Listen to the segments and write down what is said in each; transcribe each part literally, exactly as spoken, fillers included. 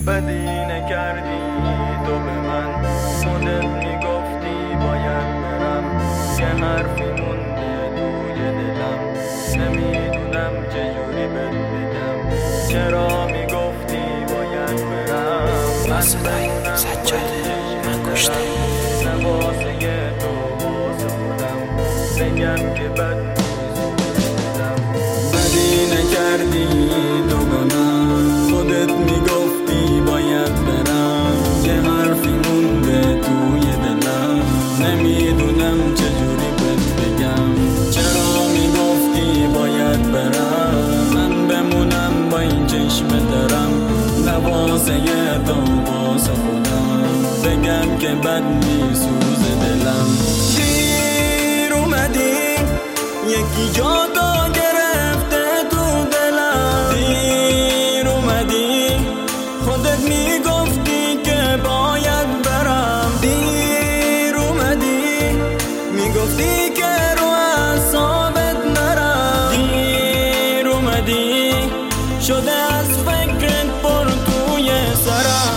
بدی نکردی تو به من، خودت میگفتی باید برم، یه حرفی مونده توی دلم، نمیدونم چجوری بهت بگم، چرا میگفتی باید برم. من بمونم سجاده من کشته، نه واسه تو واسه خودم، بگم که بد میزودم. بدی نکردی تو به من، خودت میگفتی باید برم، یه حرفی مونده توی دلم، نمیدونم چجوری بهت بگم، چرا میگفتی باید برم. من بمونم با این چشم درم، نه واسه تو واسه خودم، بگم که بد میسوزه دلم. دیر اومدی یکی جا تو گرفته تو دلم، دیر اومدی خودت میگفتی که باید برم، دیر اومدی میگفتی که رو اعصابت نرم، دیر اومدی شده از فکرت پر توی سرم.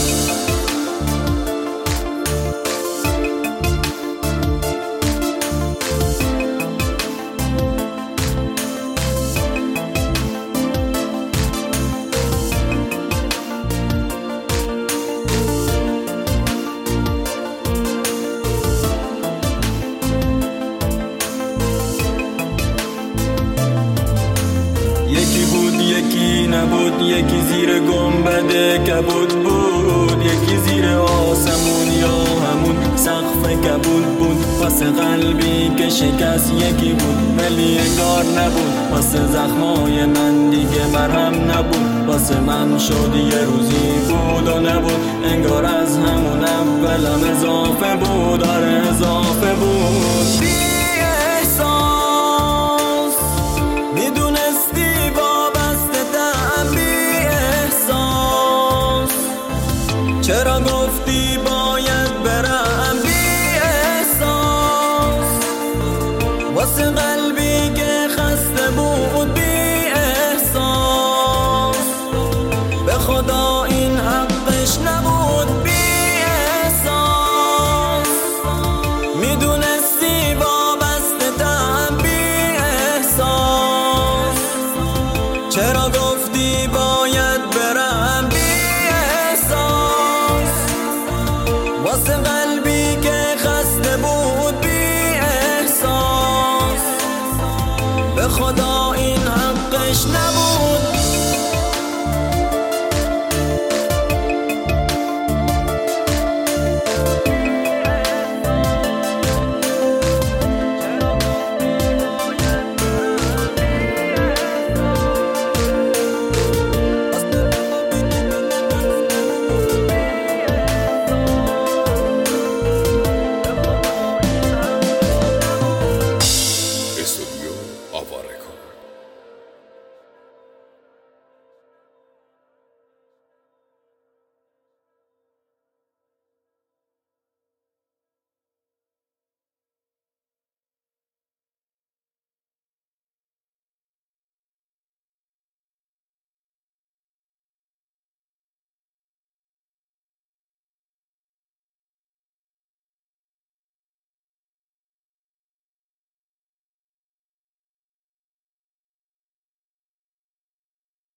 یکی بود یکی نبود، یکی زیر گنبد کبود بود، یکی زیر آسمون یا همون سقف کبود بود. واسه قلبی که شکست یکی بود ولی انگار نبود، واسه زخمای من دیگه مرهم نبود، واسه من شد یه روزی بود و نبود، انگار از همون اولم اضافه بود، آره اضافه بود. بی احساس میدونستی چرا گفتی باید برم، بی احساس واسه قلبی که خسته بود، بی احساس به خدا این حقش نبود، بی احساس میدونستی وابسته تم، بی احساس چرا گفتی باید برم، بی واسه قلبی که خسته بود، بی احساس به خدا این حقش نبود.